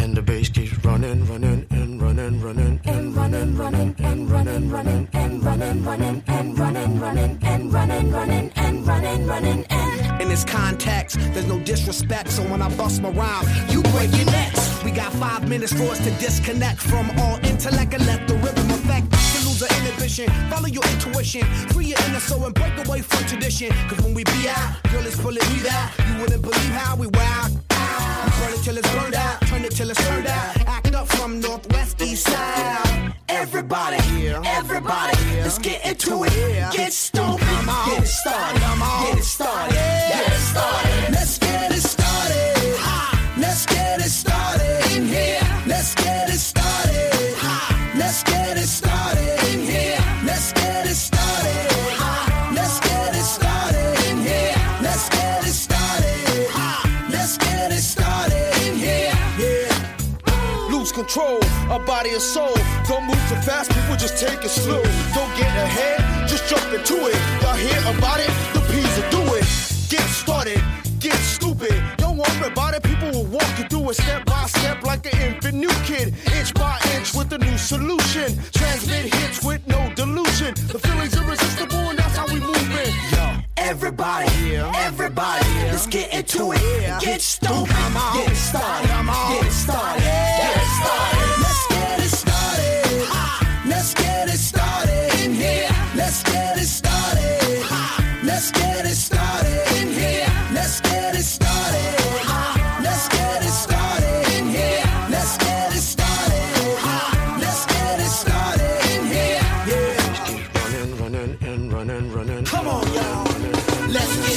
and the bass keeps running, running, and running, running, and running, running, and running, running, and running, running, and running, running, and running, running, and running, running, and. In this context, there's no disrespect, so when I bust my rhyme, you break your necks. We got 5 minutes for us to disconnect from all intellect and let the rhythm affect. To lose the inhibition, follow your intuition, free your inner soul and break away from tradition. Cause when we be out, girl, it's pulling me out. You wouldn't believe how we wild. We burn it till it's burned out, turn it till it's turned out. Act up from northwest, east side. Everybody, everybody, let's get into it. Get stupid, get it started, get it started, get it started. Let's get it started. Let's get it started in here. Let's get it started. Let's get it started in here. Let's get it started. Let's get it started in here. Let's get it started. Let's get it started in here. Yeah. Lose control, our body and soul. Don't move too fast, people just take it slow. Don't get ahead, just jump into it. Y'all hear about it? The P's will do it. Get started, get stupid. Don't worry about it, people will walk you through it step by step like an infant new kid. Inch by inch with a new solution. Transmit hits with no delusion. The feeling's irresistible and that's how we move it. Yo. Everybody, everybody, let's get into it. Get stupid, get it started, get it started, get it started. Let's get it started. Let's get it started in here. Let's get it started. Let's get it started in here. Let's get it started. Let's get it started in here. Let's get it started. Let's get it started in here. Yeah. Running, running, and running, running. Come on, y'all. Let's get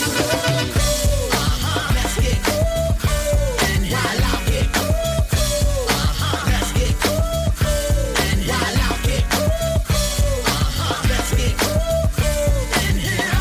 let's get and while out here. Let's get and while out here. Let's get and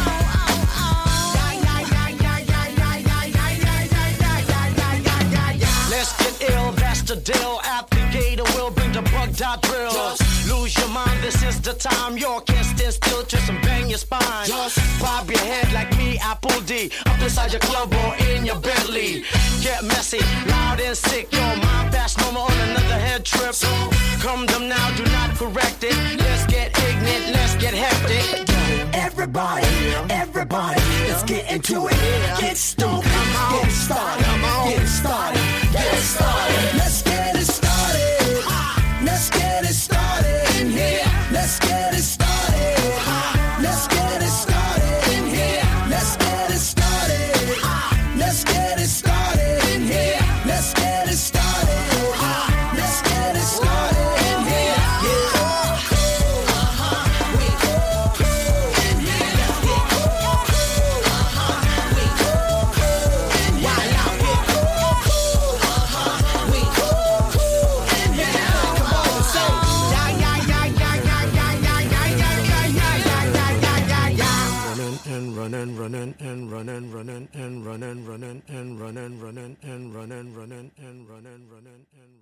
let's get ill, that's the deal. Applicator will bring the bug dot drill. Just lose your mind, this is the time. You can't stand still, twist and bang your spine. Just bob your head like me, Apple D. Up inside your club or in your Bentley. Get messy, loud and sick. Your mind fast, no more on another head trip. So come them now, do not correct it. Let's get ignorant, let's get hectic. everybody, everybody, let's get into it. Get stupid, get it started, get it started, get it started. Let's get it started. Let's get it started in here. Let's get it started. Let's get it started in here. Let's get it started. Let's get it started in here. Let's get it started. Let's get it started in here. Running and running, running and running, running and running, running and running, running and running and running and running and